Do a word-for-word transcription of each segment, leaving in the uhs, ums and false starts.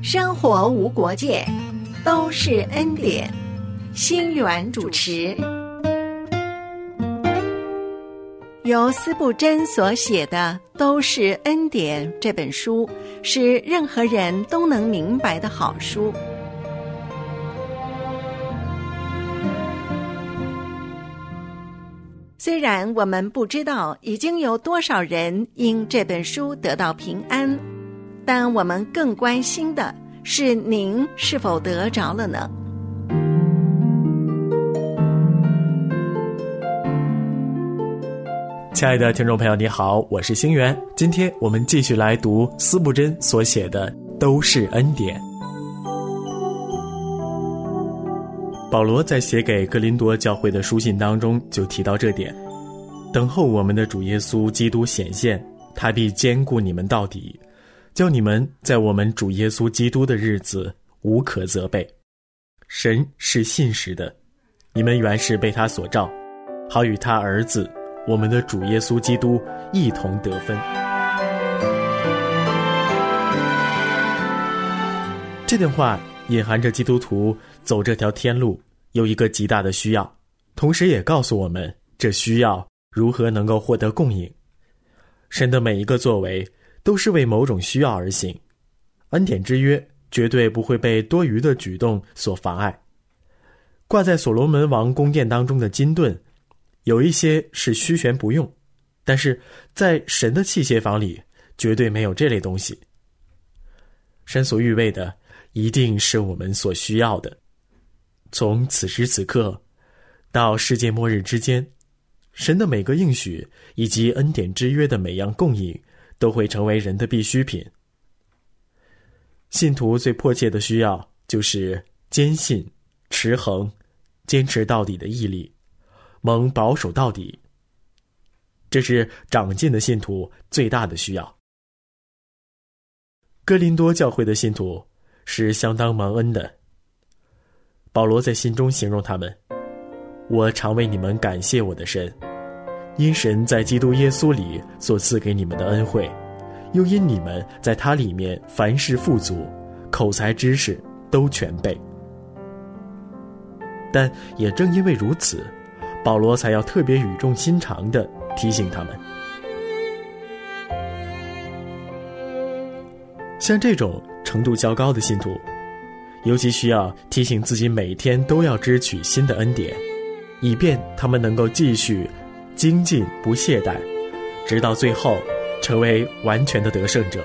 生活无国界，都是恩典。心源主持，由司布真所写的《都是恩典》这本书，是任何人都能明白的好书。虽然我们不知道已经有多少人因这本书得到平安，但我们更关心的是您是否得着了呢？ 亲爱的听众朋友，你好，我是星源。今天我们继续来读司布真所写的《都是恩典》。保罗在写给哥林多教会的书信当中就提到这点：等候我们的主耶稣基督显现，他必坚固你们到底，叫你们在我们主耶稣基督的日子无可责备。神是信实的，你们原是被他所召，好与他儿子我们的主耶稣基督一同得分。这段话隐含着基督徒走这条天路有一个极大的需要，同时也告诉我们这需要如何能够获得供应。神的每一个作为都是为某种需要而行，恩典之约绝对不会被多余的举动所妨碍。挂在所罗门王宫殿当中的金盾，有一些是虚悬不用，但是在神的器械房里绝对没有这类东西。神所预备的一定是我们所需要的。从此时此刻到世界末日之间，神的每个应许以及恩典之约的每样供应都会成为人的必需品。信徒最迫切的需要就是坚信、持恒、坚持到底的毅力，蒙保守到底。这是长进的信徒最大的需要。哥林多教会的信徒是相当蒙恩的。保罗在信中形容他们：我常为你们感谢我的神，因神在基督耶稣里所赐给你们的恩惠，又因你们在他里面凡事富足，口才知识都全备。但也正因为如此，保罗才要特别语重心长地提醒他们。像这种程度较高的信徒，尤其需要提醒自己每天都要支取新的恩典，以便他们能够继续精进不懈怠，直到最后成为完全的得胜者。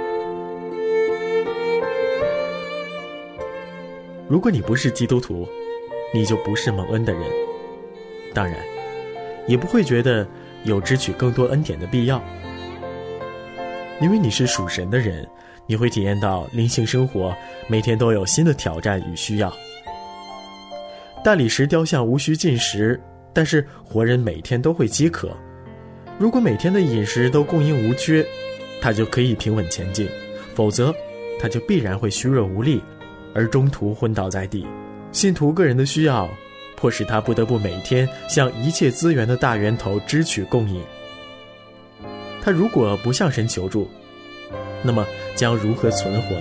如果你不是基督徒，你就不是蒙恩的人，当然也不会觉得有支取更多恩典的必要，因为你是属神的人，你会体验到灵性生活每天都有新的挑战与需要。大理石雕像无需进食，但是活人每天都会饥渴。如果每天的饮食都供应无缺，他就可以平稳前进，否则他就必然会虚弱无力，而中途昏倒在地。信徒个人的需要迫使他不得不每天向一切资源的大源头支取供应。他如果不向神求助，那么将如何存活呢？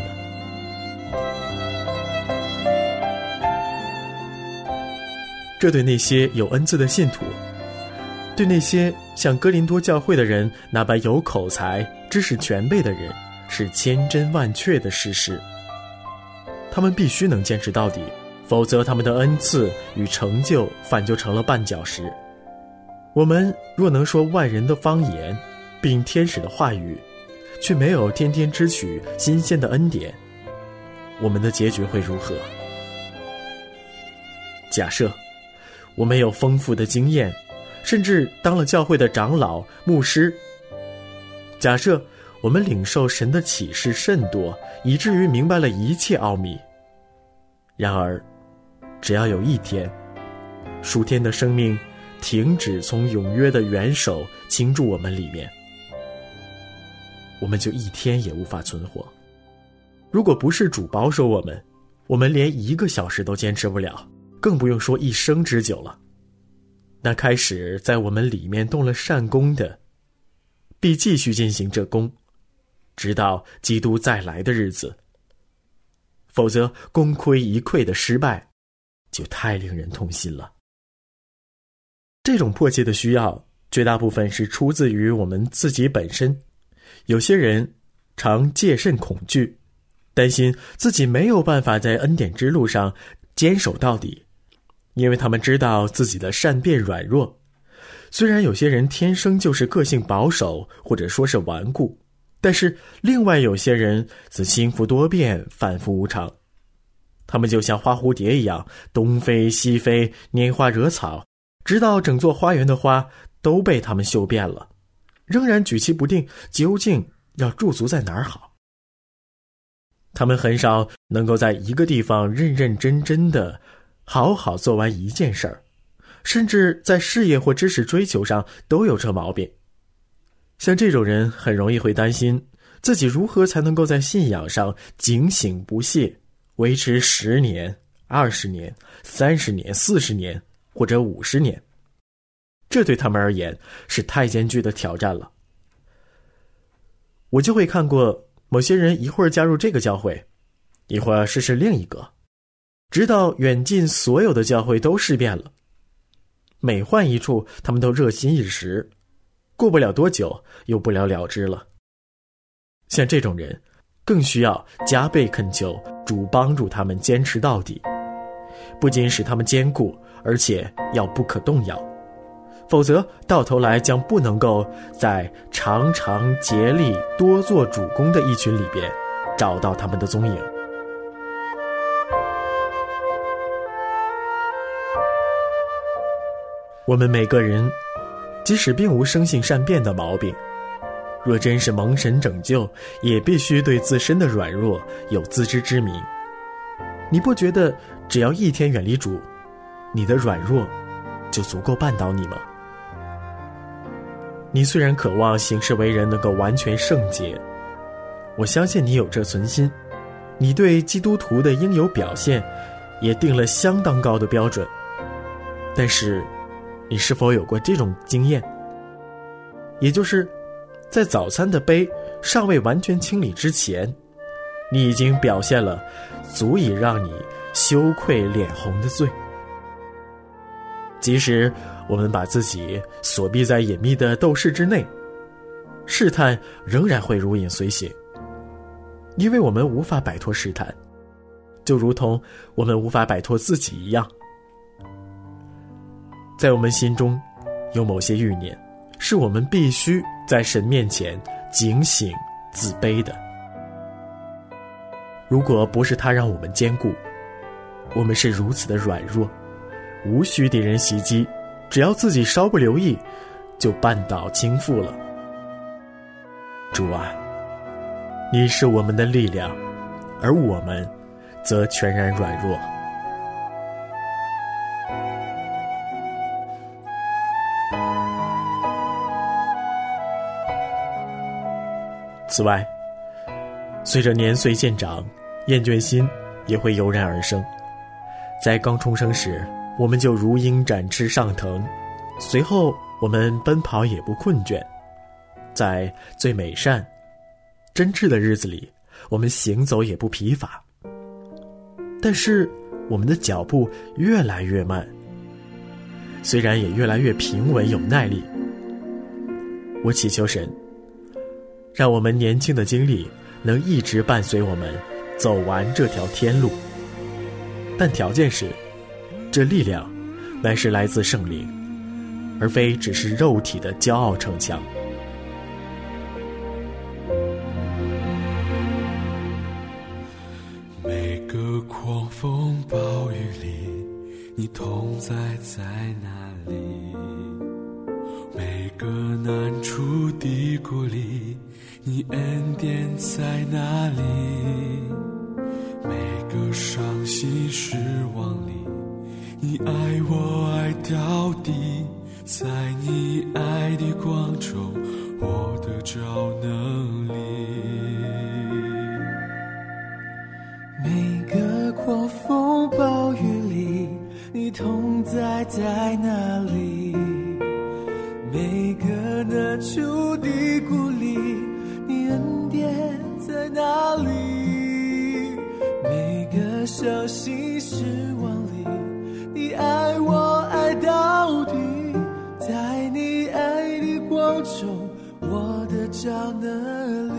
这对那些有恩赐的信徒，对那些像哥林多教会的人那般有口才、知识全备的人，是千真万确的事实。他们必须能坚持到底，否则他们的恩赐与成就反就成了绊脚石。我们若能说万人的方言，并天使的话语，却没有天天支取新鲜的恩典，我们的结局会如何？假设我们有丰富的经验，甚至当了教会的长老、牧师。假设我们领受神的启示甚多，以至于明白了一切奥秘。然而，只要有一天，属天的生命停止从永约的元首倾注我们里面，我们就一天也无法存活。如果不是主保守我们，我们连一个小时都坚持不了，更不用说一生之久了。那开始在我们里面动了善功的，必继续进行这功，直到基督再来的日子。 否则功亏一篑的失败就太令人痛心了。这种迫切的需要绝大部分是出自于我们自己本身。有些人常戒慎恐惧，担心自己没有办法在恩典之路上坚守到底，因为他们知道自己的善变软弱。虽然有些人天生就是个性保守，或者说是顽固，但是另外有些人则心腹多变，反复无常。他们就像花蝴蝶一样，东飞西飞，拈花惹草，直到整座花园的花都被他们嗅遍了，仍然举棋不定，究竟要驻足在哪儿好。他们很少能够在一个地方认认真真的好好做完一件事儿，甚至在事业或知识追求上都有这毛病。像这种人很容易会担心自己如何才能够在信仰上警醒不懈，维持十年、二十年、三十年、四十年或者五十年。这对他们而言是太艰巨的挑战了。我就会看过某些人一会儿加入这个教会，一会儿试试另一个，直到远近所有的教会都试遍了。每换一处，他们都热心一时，过不了多久又不了了之了。像这种人更需要加倍恳求主帮助他们坚持到底，不仅使他们坚固，而且要不可动摇，否则到头来将不能够在常常竭力多做主公的一群里边找到他们的踪影。我们每个人即使并无生性善变的毛病，若真是蒙神拯救，也必须对自身的软弱有自知之明。你不觉得只要一天远离主，你的软弱就足够绊倒你吗？你虽然渴望行事为人能够完全圣洁，我相信你有这存心，你对基督徒的应有表现也定了相当高的标准，但是你是否有过这种经验，也就是在早餐的杯尚未完全清理之前，你已经表现了足以让你羞愧脸红的罪。即使我们把自己锁闭在隐秘的斗室之内，试探仍然会如影随形，因为我们无法摆脱试探，就如同我们无法摆脱自己一样。在我们心中有某些欲念，是我们必须在神面前警醒自卑的。如果不是他让我们坚固，我们是如此的软弱，无需敌人袭击，只要自己稍不留意，就绊倒倾覆了。主啊，你是我们的力量，而我们则全然软弱。此外，随着年岁渐长，厌倦心也会油然而生。在刚重生时，我们就如鹰展翅上腾，随后我们奔跑也不困倦。在最美善、真挚的日子里，我们行走也不疲乏。但是我们的脚步越来越慢，虽然也越来越平稳有耐力。我祈求神，让我们年轻的经历能一直伴随我们走完这条天路，但条件是，这力量乃是来自圣灵，而非只是肉体的骄傲逞强。 每个狂风暴雨里，你同在在哪里？每个难处低谷里，你恩典在哪里？每个伤心失望里，你爱我爱到底，在你爱的光中，我得着能力。 每个狂风暴雨里，你同在在哪里？每个难处低谷里，你恩典在哪里？每相信失望里，你爱我爱到底，在你爱的光中，我的找哪里？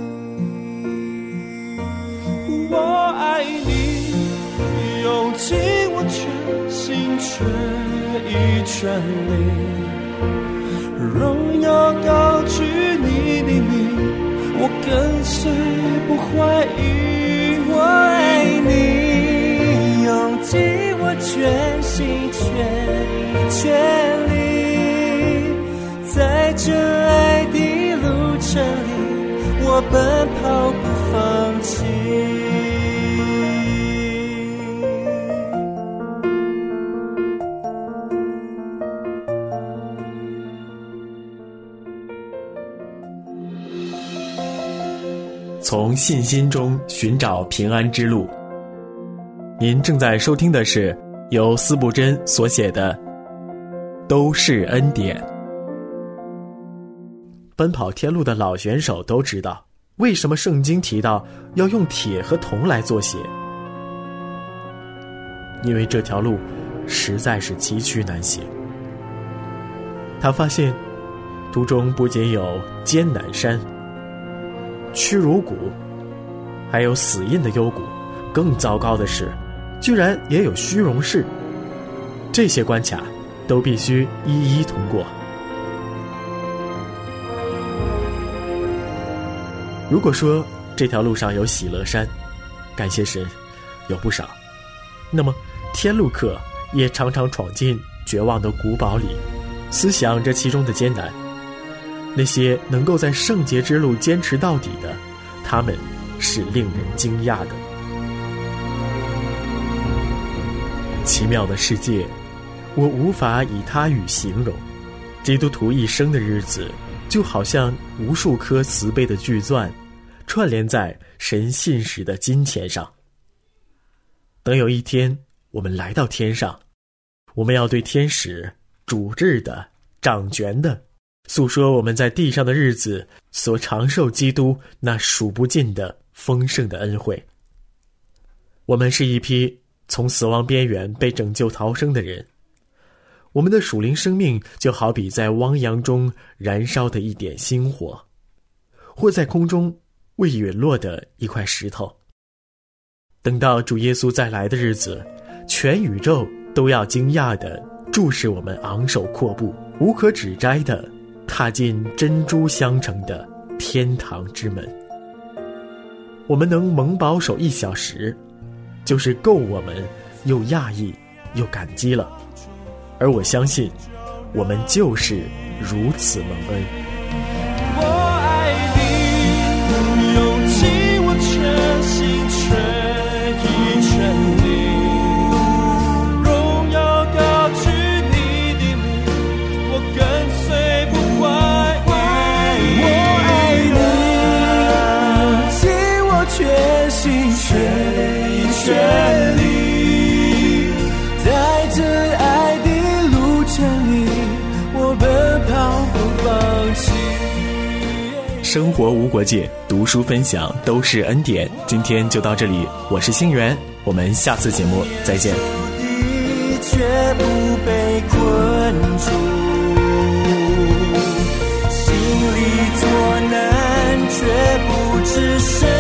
我爱你，用尽我全心全意全力，荣耀高举你的名，我跟随不怀疑。我爱你，用尽我全心全意全力，在这爱的路程里，我奔跑不放弃。 从信心中寻找平安之路。您正在收听的是由司布真所写的《都是恩典》。奔跑天路的老选手都知道，为什么圣经提到要用铁和铜来做鞋，因为这条路实在是崎岖难行。他发现途中不仅有艰难山、屈辱谷，还有死荫的幽谷，更糟糕的是居然也有虚荣室。这些关卡都必须一一通过。如果说这条路上有喜乐山，感谢神，有不少，那么天路客也常常闯进绝望的古堡里，思想这其中的艰难。那些能够在圣洁之路坚持到底的，他们是令人惊讶的。奇妙的世界，我无法以它语形容。基督徒一生的日子，就好像无数颗慈悲的巨钻，串联在神信实的金钱上。等有一天我们来到天上，我们要对天使主治的、掌权的诉说我们在地上的日子所长受基督那数不尽的丰盛的恩惠。我们是一批从死亡边缘被拯救逃生的人，我们的属灵生命就好比在汪洋中燃烧的一点星火，或在空中未陨落的一块石头。等到主耶稣再来的日子，全宇宙都要惊讶地注视我们昂首阔步，无可指摘地踏进珍珠镶成的天堂之门。我们能蒙保守一小时，就是够我们又讶异又感激了。而我相信，我们就是如此蒙恩。 我爱你，用尽我全心全意全力，荣耀高举你的名，我跟随不怀疑。我爱你，尽我全心全意全力，在这爱的路程里，我奔跑不放弃。 生活无国界，读书分享都是恩典。今天就到这里，我是星源，我们下次节目再见。 却不被困住，心里作难却不知深